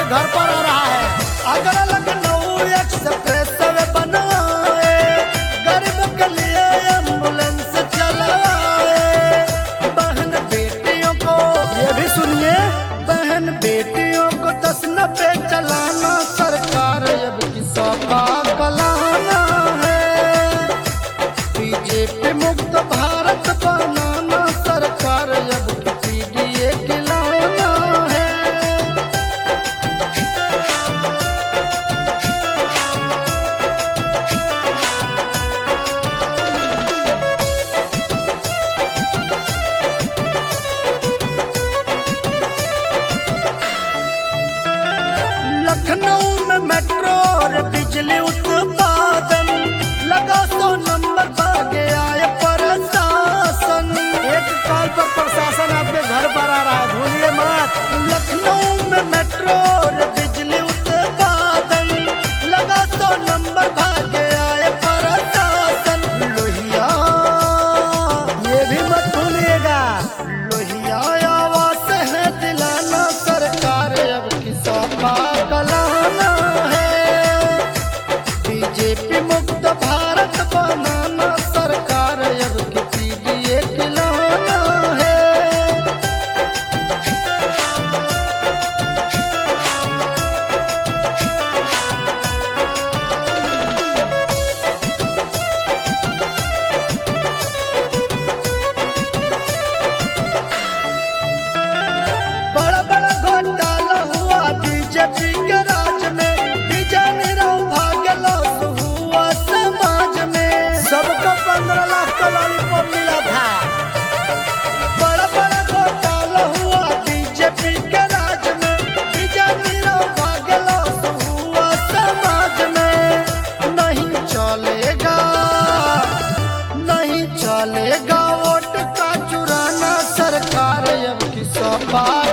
आपके घर पर आ रहा है। अगर लखनऊ एक्सप्रेस वे बनवाए, गरीब के लिए एम्बुलेंस चलाए, बहन बेटियों को ये भी सुनिए, बहन बेटियों को 10-90 चलाना सरकार अब किसा का कलाना है। बीजेपी मुक्त भारत बनाना सरकार अब पीडीए खिलाना है। लखनऊ में मेट्रो और बिजली उत्पादन लगा 100 नंबर भागे आए प्रशासन। एक कॉल पर प्रशासन आपके घर पर आ रहा है, भूलिए मत। लखनऊ में मेट्रो और बिजली उत्पादन लगा 100 नंबर भागे आए प्रशासन। लोहिया ये भी मत भूलिएगा, लोहिया आवास है दिलाना सरकार अब किसा का कलाना है। बीजेपी मुक्त भारत बनाना सरकार अब पीडीए खिलाना है। बड़ा बड़ा घोटाला हुआ बीजेपी के राज में, विजय निरव भाग्य हुआ समाज में। सबको 15 लाख का लॉलीपॉप मिला था। बड़ा बड़ा घोटाला हुआ बीजेपी के राज में, विजय निरव भाग्य हुआ समाज में। नहीं चलेगा, नहीं चलेगा वोट का चुराना सरकार अब किसा